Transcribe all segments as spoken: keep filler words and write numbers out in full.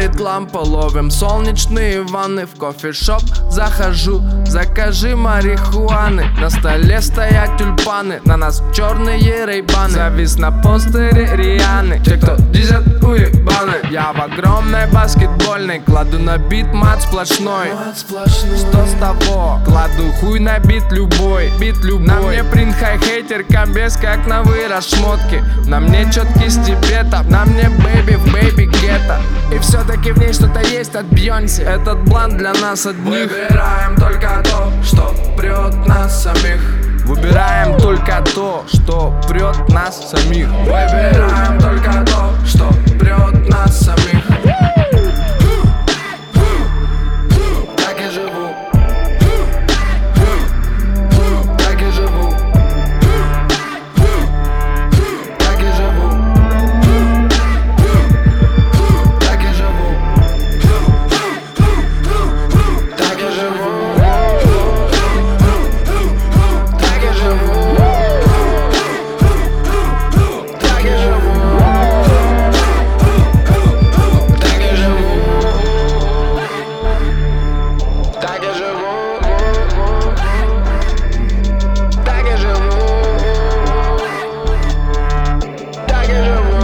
горит лампа, ловим солнечные ванны. В кофешоп захожу, закажи марихуаны. На столе стоят тюльпаны, на нас черные рейбаны. Завис на постере Рианы, те, кто дизят уебаны. Я в огромной баскетбольной, кладу на бит мат сплошной. Что с того, кладу хуй на бит любой, бит любой. На мне принт хай-хейтер, комбез как на вырос шмотки. На мне четкий стебета, на мне бэйби в бэйби гетто. И все-таки в ней что-то есть от Бьонси. Этот блант для нас одних. Выбираем только то, что прет нас самих. Выбираем только то, что прет нас самих. Выбираем только то, что прет нас самих. Так я живу. Так я живу. Так я живу. Так я живу. Так я живу. Так я живу. Так я живу. Так я живу. Так я живу. Так я живу. Так я живу.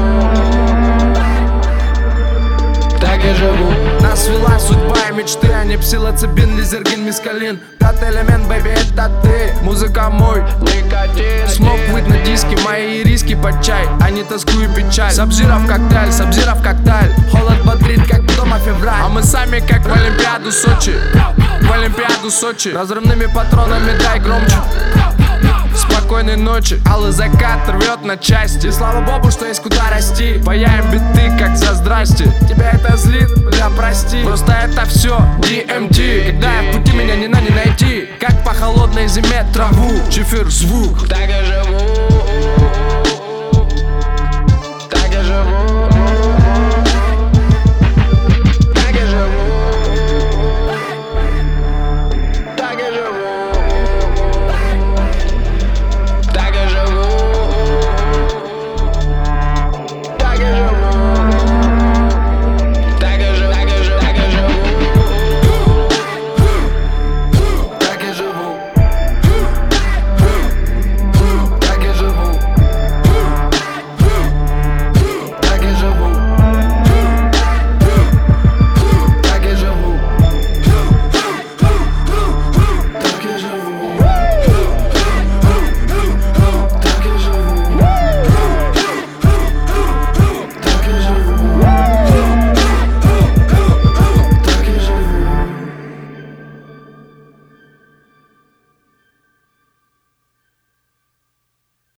Так я живу. Нас вела судьба и мечты, а не псилоцибин, лизергин, мискалин. Пятый элемент, бэйби, это ты. Музыка мой Никотин. смог быть на диске, мои риски под чай, а не тоску и печаль. Сабзира в коктейль, сабзира в коктейль. Холод бодрит, как дома февраль. А мы сами как в Олимпиаду Сочи. В Олимпиаду Сочи. Разрывными патронами дай громче. Спокойной ночи, алый закат рвет на части. И слава богу, что есть куда расти. Паяем биты, как за здрасте. Тебя это злит? Да прости. Просто это все ди эм ти. Когда я в пути, меня не на не найти. Как по холодной зиме траву, чефир звук. Так я живу.